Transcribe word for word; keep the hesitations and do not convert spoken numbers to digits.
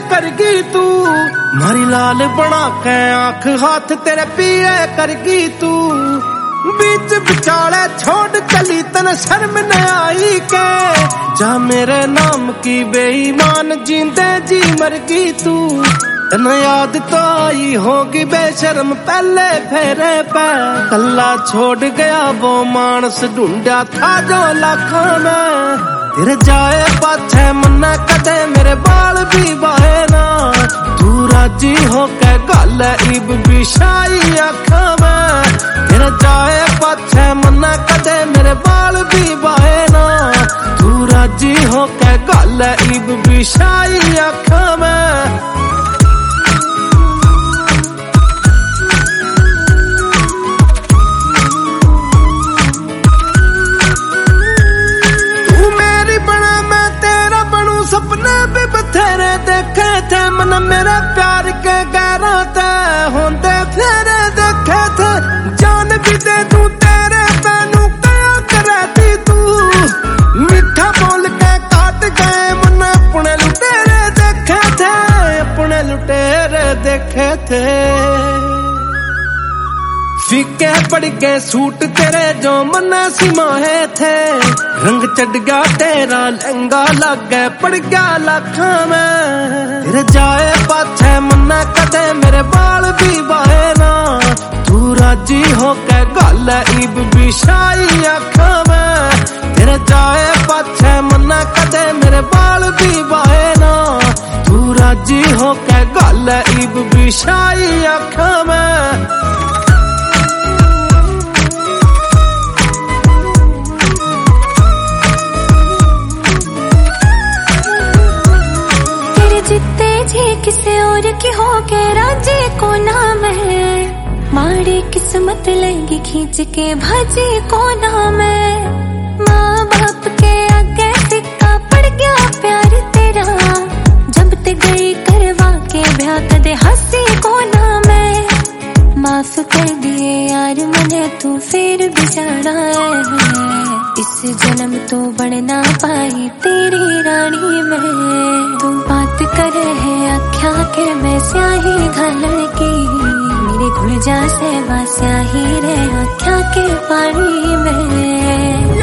करगी तू, मारी लाल बना के आंख हाथ तेरे पिए करगी तू। बीच बिचाले छोड़ चली तन शर्म न आई के, जा मेरे नाम की बेईमान जींदे जी मरगी तू। तन याद तो आई होगी बेशर्म पहले फेरे पे, कल्ला छोड़ गया वो मानस ढूंढा था जो लाखों में। तेरे जाए पाछे मन्ना कदे मेरे बाल भी बाहे ना, तू राजी हो के गल इब बिछाई आँखों में। तेरे जाए पाछे मन्ना कदे मेरे बाल भी बाहे ना, तू राजी हो के गल इब बिछाई आँखों में। सपने भी बथेरे देखे थे मन मेरे प्यार के गैरों ते होंदे फेरे देखे थे। जान भी दे दूं तेरे मैनू क्या करती तू, मीठा बोल के काट गए मन अपने लुटेरे देखे थे, अपने लुटेरे देखे थे। फीके पड़ गए सूट तेरे जो मन सिमाहे थे, रंग चढ़ गया तेरा लहंगा लग गए पड़ गया लाखों में। तेरे जाए पाछे मन्ना कदे मेरे बाल भी बाहे ना, तू राजी हो के गल इब बिछाई आँखों में। तेरे जाए पाछे मन्ना कदे मेरे बाल भी बाहे ना, तू राजी हो के गल इब बिछाई आँखों में। किसी और की हो के राजी को नाम है, माड़ी किस्मत लेगी खींच के भाजी को नाम है। माँ बाप के आगे सिक्का पड़ गया प्यार तेरा, जब ते गई करवा के ब्याह कदे हंसी को नाम है। माफ कर दिए यार मने तू फिर भी जाना है, इस जन्म तो बन ना पाई तेरी रानी में। तू बात करे है आख्या के मैं स्याही घाल की, मेरे घुल जा से स्याही रे आख्या के पानी में।